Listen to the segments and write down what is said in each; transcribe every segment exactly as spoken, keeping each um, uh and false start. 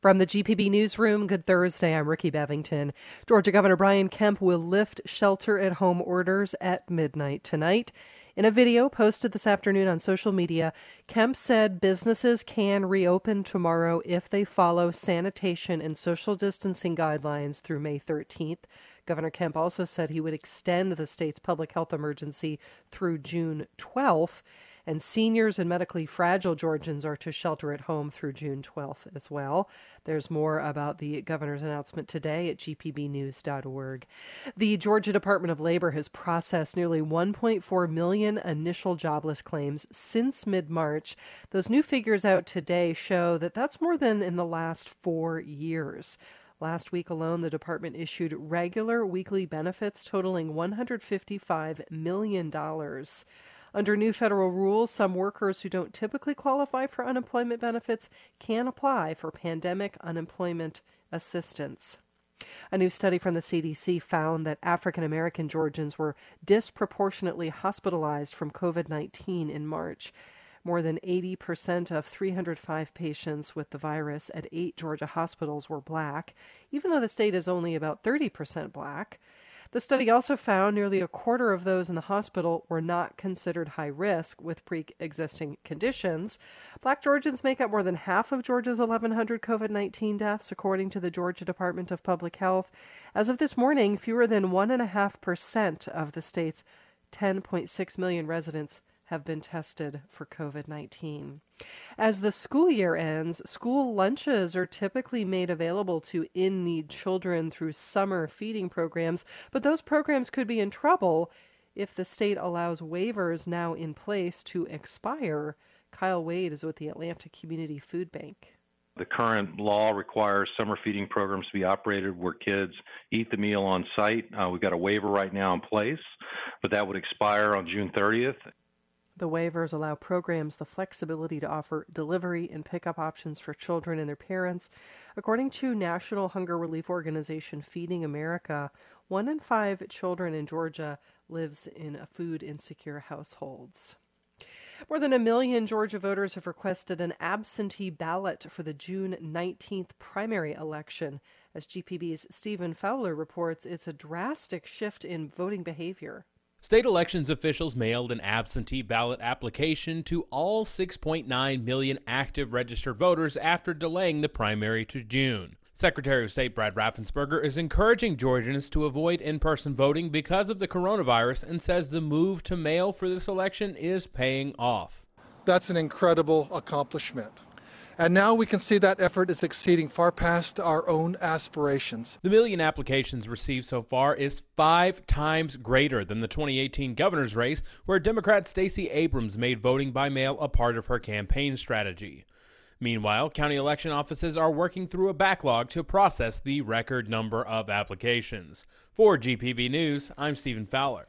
From the G P B Newsroom, good Thursday. I'm Ricky Bevington. Georgia Governor Brian Kemp will lift shelter-at-home orders at midnight tonight. In a video posted this afternoon on social media, Kemp said businesses can reopen tomorrow if they follow sanitation and social distancing guidelines through May thirteenth. Governor Kemp also said he would extend the state's public health emergency through June twelfth. And seniors and medically fragile Georgians are to shelter at home through June twelfth as well. There's more about the governor's announcement today at g p b news dot org. The Georgia Department of Labor has processed nearly one point four million initial jobless claims since mid-March. Those new figures out today show that that's more than in the last four years. Last week alone, the department issued regular weekly benefits totaling one hundred fifty-five million dollars. Under new federal rules, some workers who don't typically qualify for unemployment benefits can apply for pandemic unemployment assistance. A new study from the C D C found that African American Georgians were disproportionately hospitalized from covid nineteen in March. More than eighty percent of three hundred five patients with the virus at eight Georgia hospitals were black, even though the state is only about thirty percent black. The study also found nearly a quarter of those in the hospital were not considered high risk with pre-existing conditions. Black Georgians make up more than half of Georgia's eleven hundred covid nineteen deaths, according to the Georgia Department of Public Health. As of this morning, fewer than one point five percent of the state's ten point six million residents have been tested for covid nineteen. As the school year ends, school lunches are typically made available to in-need children through summer feeding programs, but those programs could be in trouble if the state allows waivers now in place to expire. Kyle Wade is with the Atlanta Community Food Bank. The current law requires summer feeding programs to be operated where kids eat the meal on site. Uh, we've got a waiver right now in place, but that would expire on June thirtieth. The waivers allow programs the flexibility to offer delivery and pickup options for children and their parents. According to National Hunger Relief Organization Feeding America, one in five children in Georgia lives in food insecure households. More than a million Georgia voters have requested an absentee ballot for the June nineteenth primary election. As G P B's Stephen Fowler reports, it's a drastic shift in voting behavior. State elections officials mailed an absentee ballot application to all six point nine million active registered voters after delaying the primary to June. Secretary of State Brad Raffensperger is encouraging Georgians to avoid in-person voting because of the coronavirus and says the move to mail for this election is paying off. That's an incredible accomplishment. And now we can see that effort is exceeding far past our own aspirations. The million applications received so far is five times greater than the twenty eighteen governor's race, where Democrat Stacey Abrams made voting by mail a part of her campaign strategy. Meanwhile, county election offices are working through a backlog to process the record number of applications. For G P B News, I'm Stephen Fowler.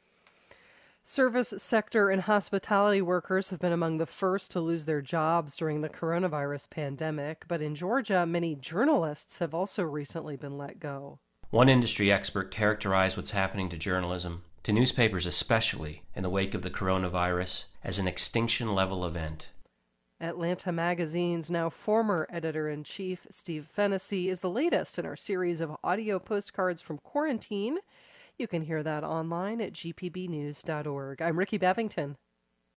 Service sector and hospitality workers have been among the first to lose their jobs during the coronavirus pandemic, but in Georgia, many journalists have also recently been let go. One industry expert characterized what's happening to journalism, to newspapers especially, in the wake of the coronavirus, as an extinction-level event. Atlanta Magazine's now former editor-in-chief, Steve Fennessy, is the latest in our series of audio postcards from quarantine. You can hear that online at g p b news dot org. I'm Ricky Bevington.